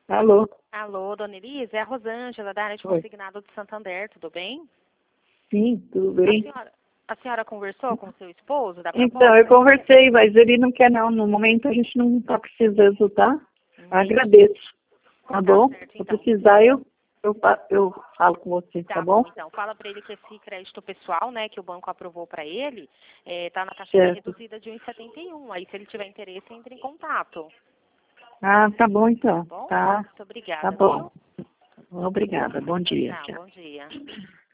Alô? Alô, dona Elisa, é a Rosângela, da área de Oi. consignado de Santander, tudo bem? Sim, tudo A bem? senhora, a senhora conversou com seu esposo da Então, eu proposta? conversei, mas ele não quer não. No momento a gente não está precisando, tá? Entendi. Agradeço, tá Tá bom? certo, Se eu então. precisar, eu falo com você, tá Tá bom? bom, então. Fala para ele que esse crédito pessoal, né, que o banco aprovou para ele, tá na taxa de Certo. reduzida de 1,71. Aí, se ele tiver interesse, entre em contato. Ah, tá bom Tá então. bom? Tá, Muito tá obrigada, bom. viu? Obrigada. Bom dia. Tchau, Tchau. bom dia.